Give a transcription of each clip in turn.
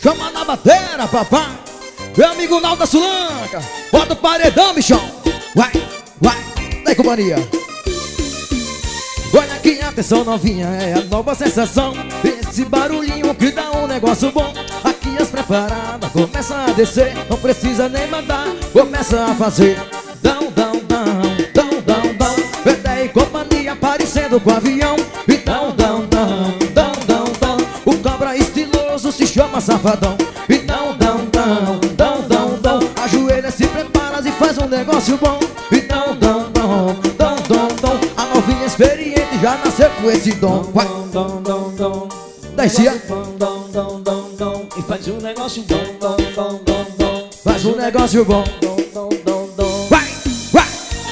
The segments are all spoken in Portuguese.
Chama na bateira, papai. Meu amigo Naldo da Sulanca. Bota o paredão, bichão. Vai, vai, daí companhia. Olha aqui, atenção novinha, é a nova sensação. Esse barulhinho que dá um negócio bom. Aqui as preparadas começam a descer. Não precisa nem mandar, começa a fazer. Dão, dão, dão, dão, dão, dão. Vendé e companhia parecendo com avião. E dão, dão, dão, dão, dão, dão. O cobra estiloso se chama Safadão. E dão, dão, dão, dão, dão, dão. Ajoelha, se prepara e faz um negócio bom. E dão, dão, dão, dão, dão, dão. A novinha experiente já nasceu com esse dom. Vai. Descia. E faz um negócio bom. Faz um negócio bom. Vai, vai.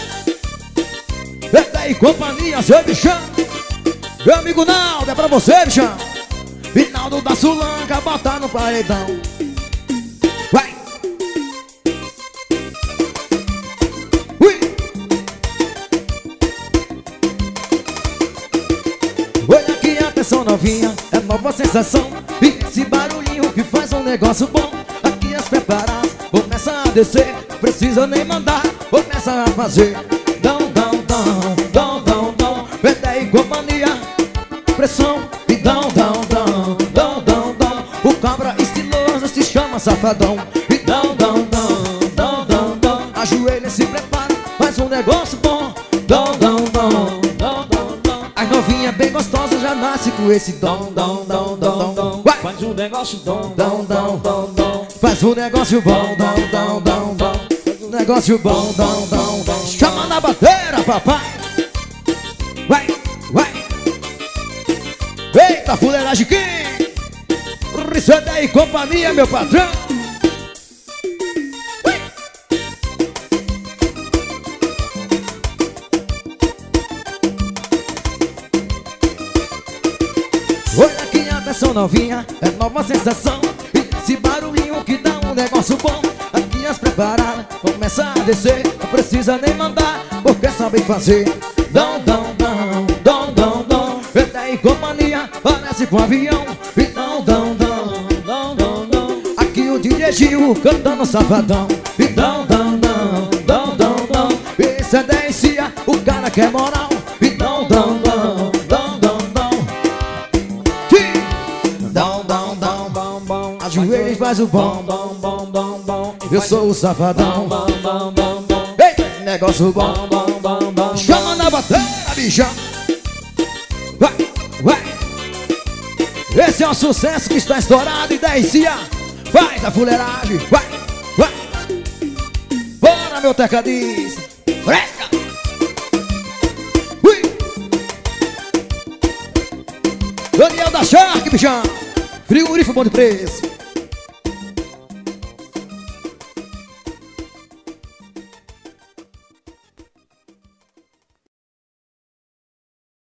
Vendé e companhia, seu bichão. Meu amigo Naldo, é pra você, bichão. E Naldo da Sulanca, bota no paredão. Vai. Ui. Olha aqui, atenção novinha, é nova sensação. E esse barulhinho que faz um negócio bom. Aqui as preparadas começam a descer. Não precisa nem mandar, começa a fazer. Dão, dão, dão, dão, dão, dão. Vendé e companhia, pressão. E dão, dão, dão, dão, dão, dão. O cabra estiloso se chama Safadão. E dão, dão, dão, dão, dão, dão. Ajoelha, se prepara, faz um negócio bom. Dão, dão, dão, dão, dão, dão. As novinhas bem gostosas já nasce com esse dom. Dão, dão, dão, dão. Vai. Faz um negócio bom. Dão, dão, dão, dão. Faz um negócio bom. Dão, dão, dão, dão. Faz um negócio bom. Dão, dão, dão. Chama na bateira, papai. Vai, vai. Eita, fuleiragem aqui. Vendé e companhia, meu patrão. Olha aqui, atenção novinha, é nova sensação. E esse barulhinho que dá um negócio bom. Aqui as preparadas começam a descer. Não precisa nem mandar, porque sabem fazer. Dão, dão, dão, dão, dão, dão. Vendé e companhia, parece com um avião. E dão, dão, dão, dão, dão, dão. Aqui o DJ Gil cantando Safadão. E dão, dão, dão, dão, dão, dão. Esse é Dencia, o cara que é moral. E dão, dão, dão, dão, dão, dão. Dão, dão, dão, bom, bom. Ajoelha e faz o bom. Bom, bom, bom, bom. Eu sou o Safadão. Bom, bom, bom, bom. Ei, negócio bom. Bom, bom, bom. Chama na bateria, bichão. Vai, vai. Esse é um sucesso que está estourado. E Dencia, faz a fuleiragem. Vai, vai. Bora, meu tecladista. Fresca. Ui. Daniel da Shark, bichão. Frigorífico bom de preço.